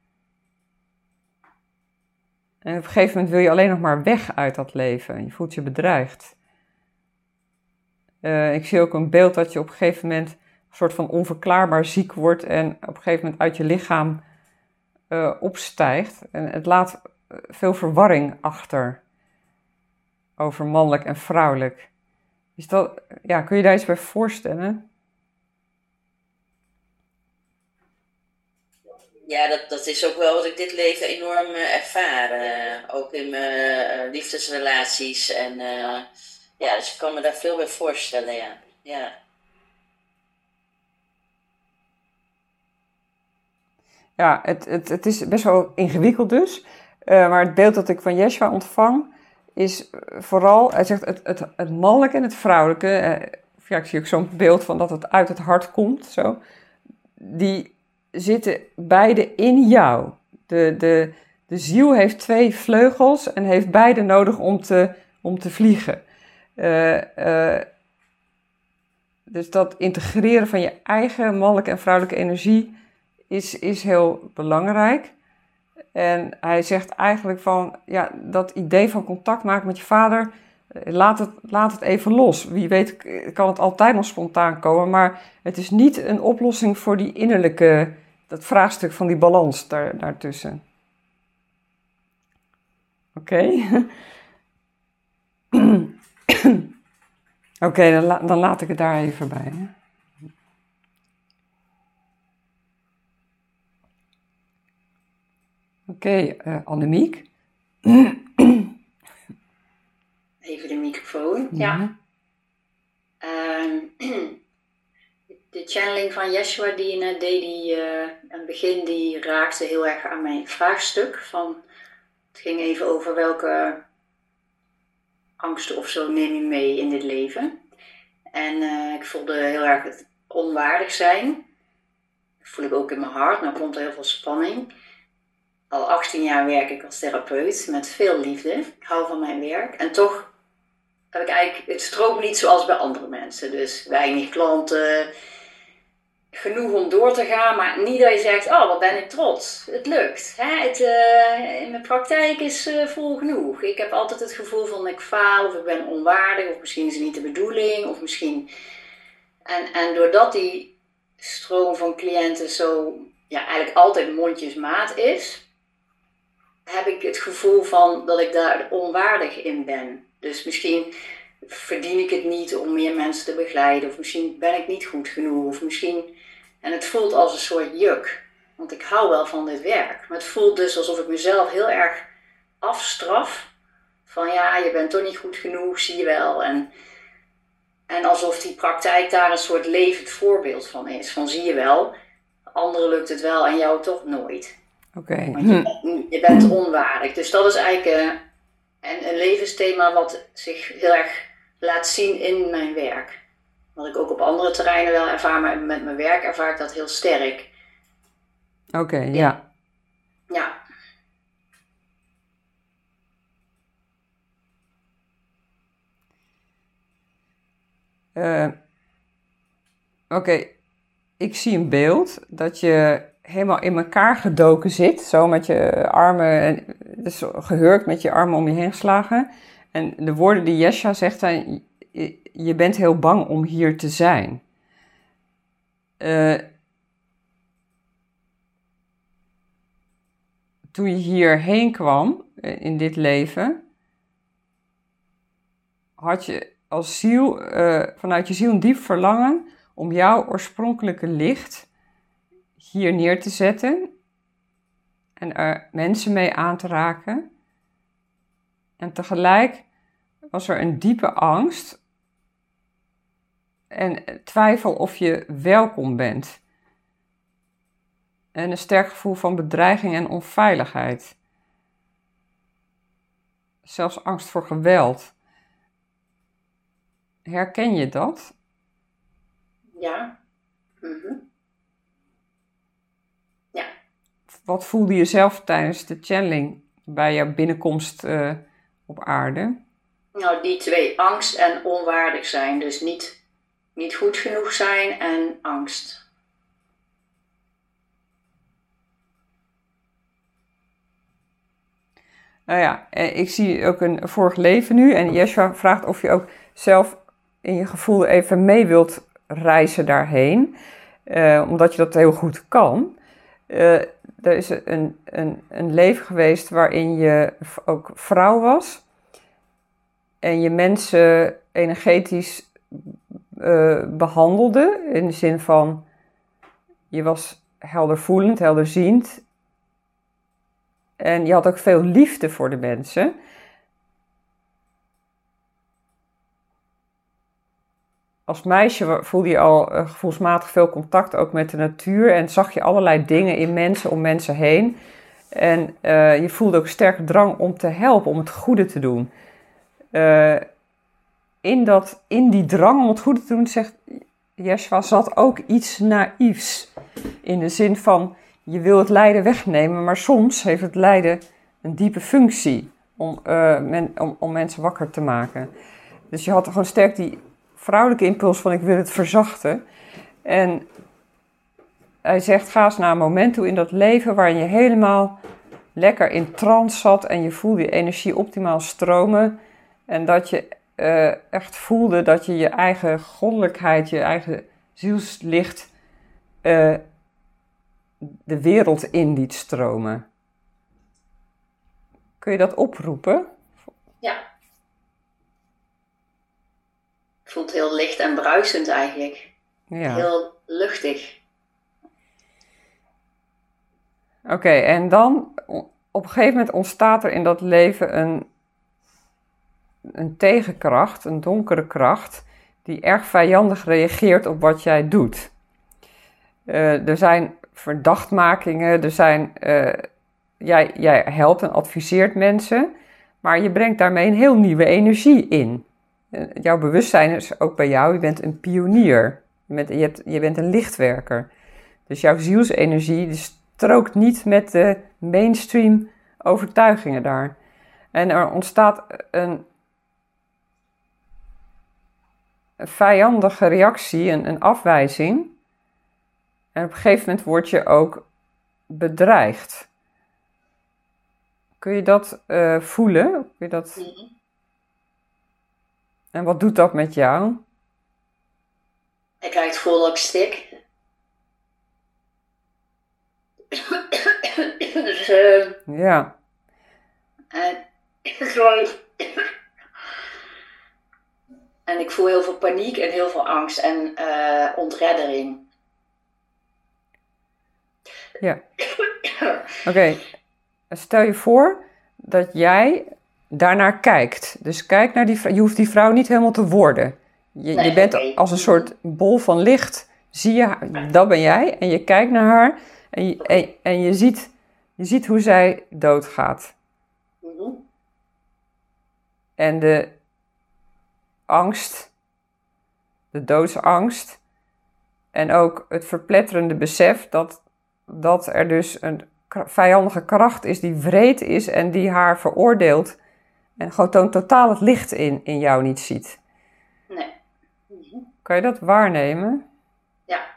En op een gegeven moment wil je alleen nog maar weg uit dat leven. Je voelt je bedreigd. Ik zie ook een beeld dat je op een gegeven moment een soort van onverklaarbaar ziek wordt en op een gegeven moment uit je lichaam opstijgt. En het laat veel verwarring achter over mannelijk en vrouwelijk. Is dat, ja, kun je daar iets bij voorstellen? Ja, dat is ook wel wat ik dit leven enorm ervaar. Ook in mijn liefdesrelaties. En dus ik kan me daar veel bij voorstellen, ja. Ja. Ja, het is best wel ingewikkeld dus. Maar het beeld dat ik van Yeshua ontvang is vooral, hij zegt het mannelijke en het vrouwelijke. Ik zie ook zo'n beeld van dat het uit het hart komt. Zo. Die zitten beide in jou. De ziel heeft 2 vleugels en heeft beide nodig om te vliegen. Dus dat integreren van je eigen mannelijke en vrouwelijke energie is heel belangrijk. En hij zegt eigenlijk van, ja, dat idee van contact maken met je vader, laat het even los. Wie weet kan het altijd nog spontaan komen, maar het is niet een oplossing voor die innerlijke, dat vraagstuk van die balans daartussen. Oké? Oké, dan laat ik het daar even bij. Hè? Oké, Annemiek. Even de microfoon. Ja. De channeling van Yeshua die je net deed, aan het begin, die raakte heel erg aan mijn vraagstuk. Het ging even over welke angsten of zo neem je mee in dit leven. En ik voelde heel erg het onwaardig zijn. Dat voel ik ook in mijn hart. Nou komt er heel veel spanning. Al 18 jaar werk ik als therapeut met veel liefde. Ik hou van mijn werk. En toch heb ik eigenlijk, het stroomt niet zoals bij andere mensen. Dus weinig klanten, genoeg om door te gaan, maar niet dat je zegt, oh wat ben ik trots, het lukt. Hè? In mijn praktijk is vol genoeg. Ik heb altijd het gevoel van ik faal of ik ben onwaardig of misschien is het niet de bedoeling of misschien... En doordat die stroom van cliënten zo eigenlijk altijd mondjesmaat is, heb ik het gevoel van dat ik daar onwaardig in ben. Dus misschien verdien ik het niet om meer mensen te begeleiden. Of misschien ben ik niet goed genoeg. Of misschien... En het voelt als een soort juk. Want ik hou wel van dit werk. Maar het voelt dus alsof ik mezelf heel erg afstraf. Van je bent toch niet goed genoeg, zie je wel. En alsof die praktijk daar een soort levend voorbeeld van is. Van zie je wel, anderen lukt het wel en jou toch nooit. Oké. Want je bent onwaardig. Dus dat is eigenlijk een levensthema wat zich heel erg laat zien in mijn werk. Wat ik ook op andere terreinen wel ervaar, maar met mijn werk ervaar ik dat heel sterk. Oké, ja. Ja. Oké, ik zie een beeld dat je helemaal in elkaar gedoken zit. Zo met je armen, dus gehurkt met je armen om je heen geslagen. En de woorden die Yesha zegt zijn, je bent heel bang om hier te zijn. Toen je hierheen kwam, in dit leven, had je als ziel, vanuit je ziel een diep verlangen om jouw oorspronkelijke licht hier neer te zetten en er mensen mee aan te raken. En tegelijk was er een diepe angst en twijfel of je welkom bent. En een sterk gevoel van bedreiging en onveiligheid. Zelfs angst voor geweld. Herken je dat? Ja. Mm-hmm. Ja. Wat voelde je zelf tijdens de channeling bij jouw binnenkomst op aarde? Nou, die twee, angst en onwaardig zijn. Dus niet goed genoeg zijn en angst. Nou ja, ik zie ook een vorig leven nu. En Yeshua vraagt of je ook zelf in je gevoel even mee wilt reizen daarheen. Omdat je dat heel goed kan. Er is een leven geweest waarin je ook vrouw was. En je mensen energetisch behandelde. In de zin van, je was heldervoelend, helderziend. En je had ook veel liefde voor de mensen. Als meisje voelde je al gevoelsmatig veel contact ook met de natuur. En zag je allerlei dingen in mensen, om mensen heen. En je voelde ook een sterke drang om te helpen, om het goede te doen. In die drang om het goede te doen, zegt Yeshua, zat ook iets naïefs. In de zin van, je wil het lijden wegnemen, maar soms heeft het lijden een diepe functie om mensen wakker te maken. Dus je had gewoon sterk die vrouwelijke impuls van ik wil het verzachten. En hij zegt, ga eens naar een moment toe in dat leven waarin je helemaal lekker in trance zat en je voelde je energie optimaal stromen. En dat je echt voelde dat je je eigen goddelijkheid, je eigen zielslicht de wereld in liet stromen. Kun je dat oproepen? Ja. Het voelt heel licht en bruisend eigenlijk. Ja. Heel luchtig. Oké, en dan op een gegeven moment ontstaat er in dat leven een tegenkracht, een donkere kracht, die erg vijandig reageert op wat jij doet. Er zijn verdachtmakingen, jij helpt en adviseert mensen, maar je brengt daarmee een heel nieuwe energie in. Jouw bewustzijn is ook bij jou, je bent een pionier, je bent een lichtwerker. Dus jouw zielsenergie die strookt niet met de mainstream overtuigingen daar. En er ontstaat een vijandige reactie, een afwijzing. En op een gegeven moment word je ook bedreigd. Kun je dat voelen? Kun je dat... En wat doet dat met jou? Ik krijg het gevoel dat ik stik. Dus, Ja. En ik voel heel veel paniek en heel veel angst en ontreddering. Ja. Oké. Stel je voor dat jij daarnaar kijkt. Dus kijk naar die vrouw. Je hoeft die vrouw niet helemaal te worden. Je bent als een soort bol van licht. Zie je haar, dat ben jij. En je kijkt naar haar. En je ziet hoe zij doodgaat. En de angst. De doodsangst. En ook het verpletterende besef dat er dus een vijandige kracht is die wreed is en die haar veroordeelt. En gewoon totaal het licht in jou niet ziet. Nee. Kan je dat waarnemen? Ja.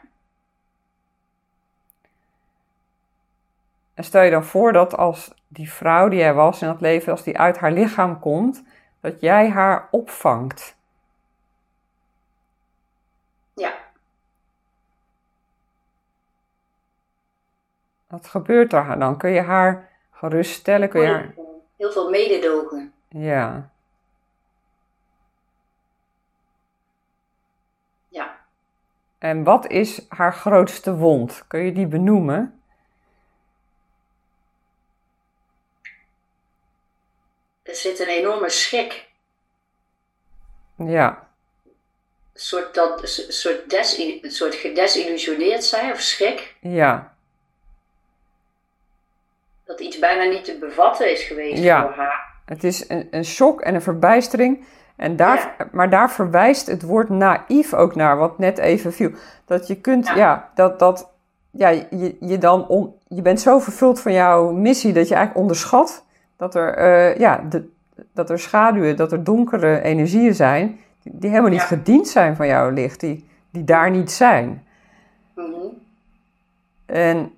En stel je dan voor dat als die vrouw die jij was in het leven, als die uit haar lichaam komt, dat jij haar opvangt. Ja. Wat gebeurt er dan? Kun je haar geruststellen? Kun je haar... Heel veel mededogen. Ja. Ja. En wat is haar grootste wond? Kun je die benoemen? Er zit een enorme schrik. Ja. Een soort gedesillusioneerd zijn of schrik. Ja. Dat iets bijna niet te bevatten is geweest voor haar. Het is een shock en een verbijstering. En maar daar verwijst het woord naïef ook naar, wat net even viel. Dat je kunt, je bent zo vervuld van jouw missie dat je eigenlijk onderschat dat er schaduwen, dat er donkere energieën zijn die helemaal niet gediend zijn van jouw licht, die daar niet zijn. Mm-hmm. En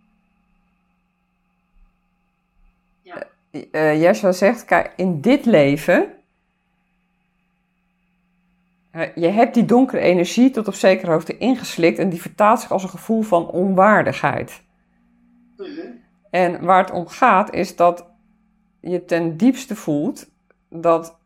Yeshua zegt, kijk, in dit leven, je hebt die donkere energie tot op zekere hoogte ingeslikt en die vertaalt zich als een gevoel van onwaardigheid. Mm-hmm. En waar het om gaat is dat je ten diepste voelt dat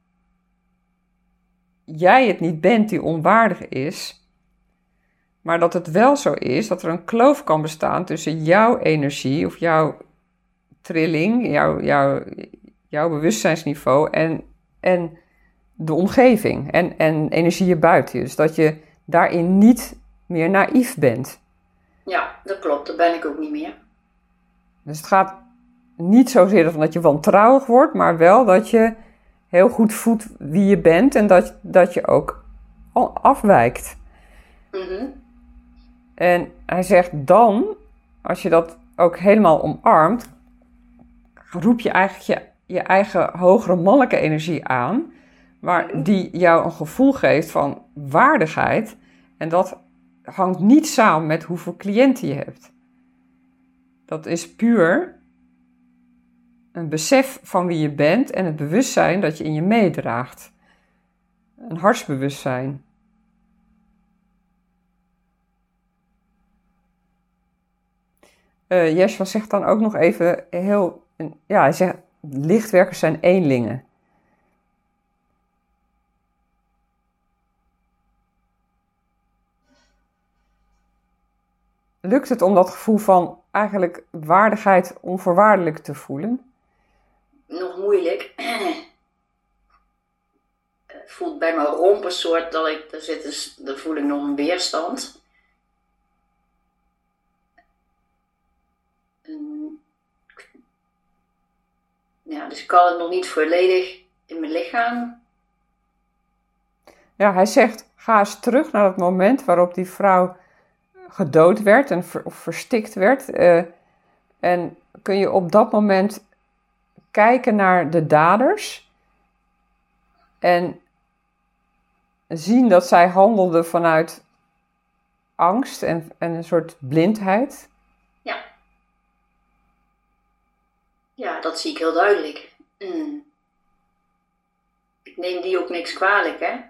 jij het niet bent die onwaardig is, maar dat het wel zo is dat er een kloof kan bestaan tussen jouw energie of jouw trilling, jouw bewustzijnsniveau en de omgeving en energieën buiten je. Dus dat je daarin niet meer naïef bent. Ja, dat klopt. Dat ben ik ook niet meer. Dus het gaat niet zozeer dat je wantrouwig wordt, maar wel dat je heel goed voelt wie je bent en dat je ook afwijkt. Mm-hmm. En hij zegt dan, als je dat ook helemaal omarmt, roep je eigenlijk je eigen hogere mannelijke energie aan, maar die jou een gevoel geeft van waardigheid. En dat hangt niet samen met hoeveel cliënten je hebt. Dat is puur een besef van wie je bent en het bewustzijn dat je in je meedraagt. Een hartsbewustzijn. Yeshua zegt dan ook nog even hij zegt, lichtwerkers zijn eenlingen. Lukt het om dat gevoel van eigenlijk waardigheid onvoorwaardelijk te voelen? Nog moeilijk. Het voelt bij mijn romp een soort daar voel ik nog een weerstand. Dus ik kan het nog niet volledig in mijn lichaam. Ja, hij zegt, ga eens terug naar het moment waarop die vrouw gedood werd of verstikt werd. En kun je op dat moment kijken naar de daders. En zien dat zij handelde vanuit angst en een soort blindheid. Ja. Ja, dat zie ik heel duidelijk. Ik neem die ook niks kwalijk, hè.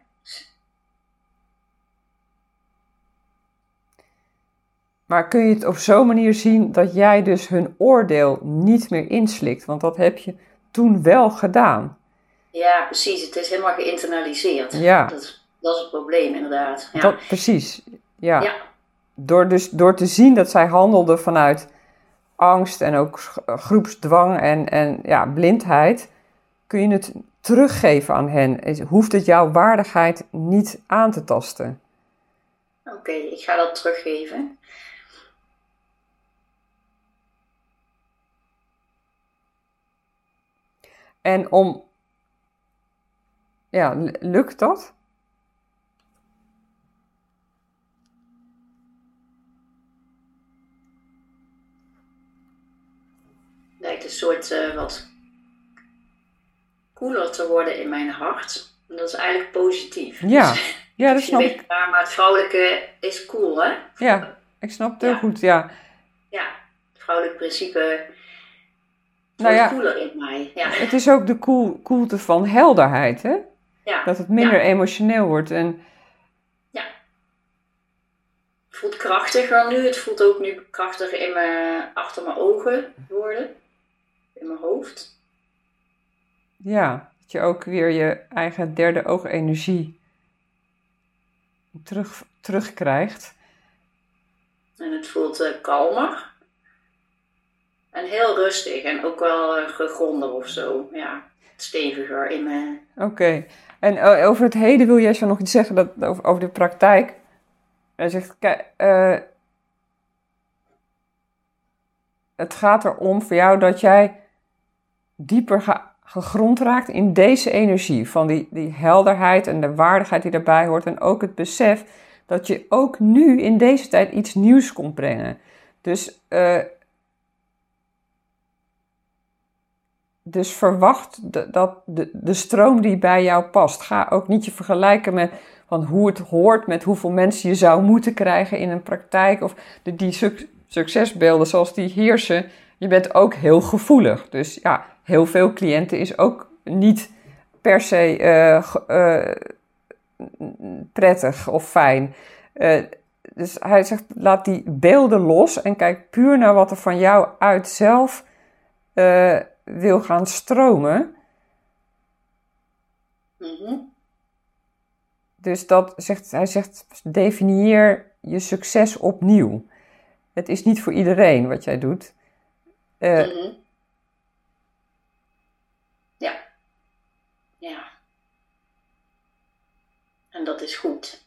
Maar kun je het op zo'n manier zien dat jij dus hun oordeel niet meer inslikt? Want dat heb je toen wel gedaan. Ja, precies. Het is helemaal geïnternaliseerd. Ja. Dat is het probleem, inderdaad. Ja. Precies, ja. Ja. Door te zien dat zij handelde vanuit angst en ook groepsdwang en ja, blindheid, kun je het teruggeven aan hen. Hoeft het jouw waardigheid niet aan te tasten. Oké, ik ga dat teruggeven. En ja, lukt dat? Lijkt een soort wat koeler te worden in mijn hart. En dat is eigenlijk positief. Ja, Dus, ja, dat snap ik. Maar het vrouwelijke is cool, hè? Ja, ik snap het heel goed, ja. Ja, het vrouwelijk principe Nou wordt ja, koeler in mij. Ja. het is ook de koelte van helderheid, hè? Ja. Dat het minder Ja. emotioneel wordt. En Ja. Het voelt krachtiger nu. Het voelt ook nu krachtiger achter mijn ogen worden. In mijn hoofd. ja, dat je ook weer je eigen derde oogenergie terugkrijgt. En het voelt kalmer. En heel rustig. En ook wel gegronder of zo. Ja, steviger in mijn... Oké. En over het heden wil jij zo nog iets zeggen over de praktijk? Hij zegt, het gaat erom voor jou dat jij dieper gegrond raakt in deze energie. Van die helderheid en de waardigheid die daarbij hoort. En ook het besef dat je ook nu in deze tijd iets nieuws komt brengen. Dus verwacht dat de stroom die bij jou past. Ga ook niet je vergelijken met van hoe het hoort met hoeveel mensen je zou moeten krijgen in een praktijk. Of die succesbeelden zoals die heersen. Je bent ook heel gevoelig. Dus ja, heel veel cliënten is ook niet per se prettig of fijn. Dus hij zegt, laat die beelden los en kijk puur naar wat er van jou uit zelf wil gaan stromen. Mm-hmm. Dus hij zegt, definieer je succes opnieuw. Het is niet voor iedereen wat jij doet. Mm-hmm. Ja. Ja. En dat is goed.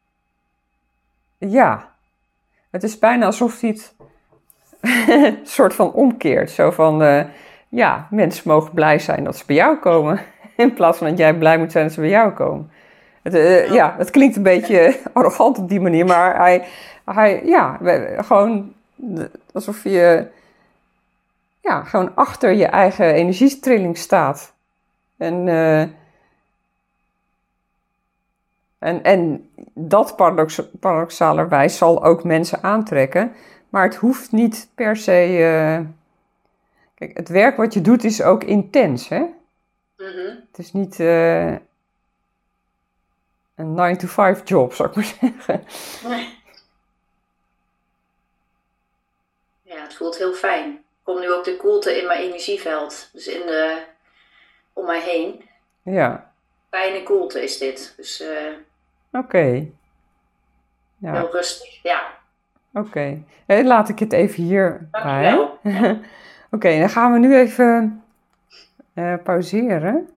Ja. Het is bijna alsof hij het een soort van omkeert. Zo van, ja, mensen mogen blij zijn dat ze bij jou komen. In plaats van dat jij blij moet zijn dat ze bij jou komen. Ja, het klinkt een beetje arrogant op die manier, maar hij gewoon alsof je gewoon achter je eigen energietrilling staat. En dat paradoxalerwijs zal ook mensen aantrekken, maar het hoeft niet per se. Kijk, het werk wat je doet is ook intens, hè? Mm-hmm. Het is niet een 9-to-5 job, zou ik maar zeggen. Nee. Ja, het voelt heel fijn. Er komt nu ook de koelte in mijn energieveld. Dus om mij heen. Ja. Fijne koelte is dit. Dus Oké. Ja. heel rustig, ja. Oké. Laat ik het even hierbij. Dankjewel. Ja. Oké, dan gaan we nu even pauzeren.